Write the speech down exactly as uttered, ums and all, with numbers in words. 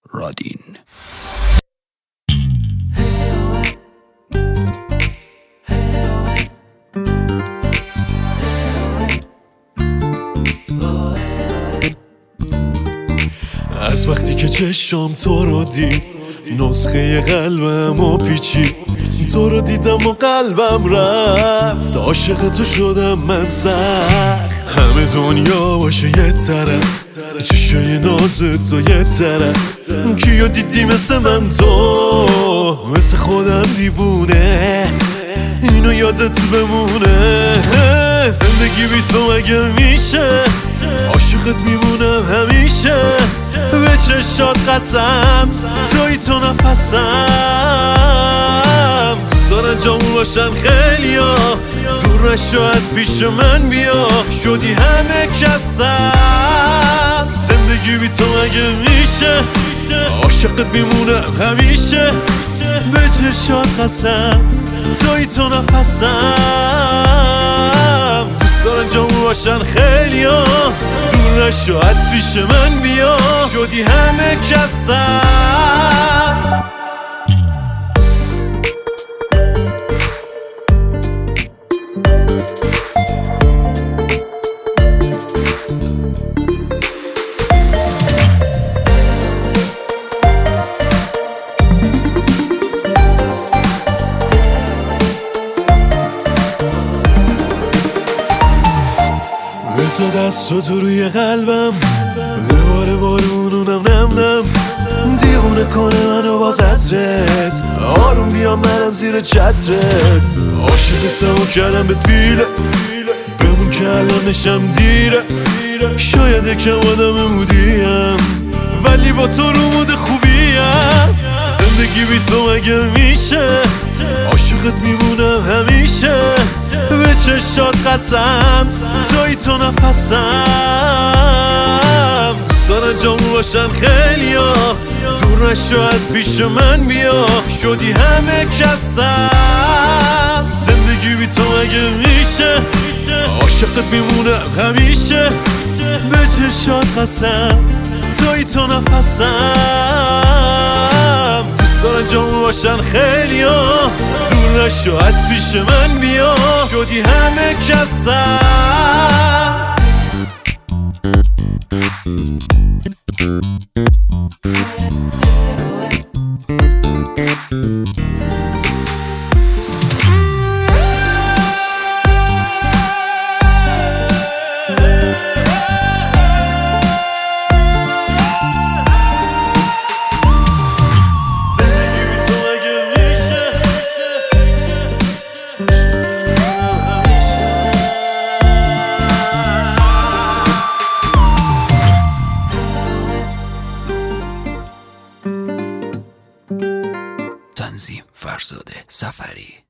رادین. از وقتی که چشم تو رو دید نسخه قلبم و پیچی، تو رو دیدم و قلبم رفت، عاشق تو شدم من سخت. همه دنیا باشه یه طرف، چشای نازت تو یه طرف، کیو دیدی مثل من تو، مثل خودم دیوونه، اینو یادت بمونه. زندگی بی تو مگه میشه، عاشقت میمونم همیشه، به چشات قسم توی تو نفسم. دوست دارن جامون باشن خیلیا، دور نشو از پیش من بیا، شدی همه کسم. زندگی بی تو مگه میشه، عاشقت میمونم همیشه، به چشات قسم توی تو نفسم. دوست دارن جامون باشن خیلیا، دور نشو از پیش من بیا، شدی همه کسم. بزا دستو تو روی قلبم، به بار بارونونم نم نم، دیوونه کنه منو باز عطرت، آروم بیام منم زیر چترت. عاشقتم و کردم بهت بیله، بمون که الان نشم دیره، شاید یکم آدم مودیم ولی با تو رو مود خوبیم. زندگی بی تو مگه میشه، عاشقت میمونم همیشه، به چشات قسم توی تو نفسم. دوست دارن جامون باشن خیلیا، دور نشو از پیش من بیا، شدی همه کسم. زندگی بی تو مگه میشه، عاشقت میمونم همیشه، به چشات قسم توی تو نفسم. دوست دارن جامون باشن خیلیا، دور نشو از پیش من بیا، شدی همه کسم. تنظیم فرزاد سفری.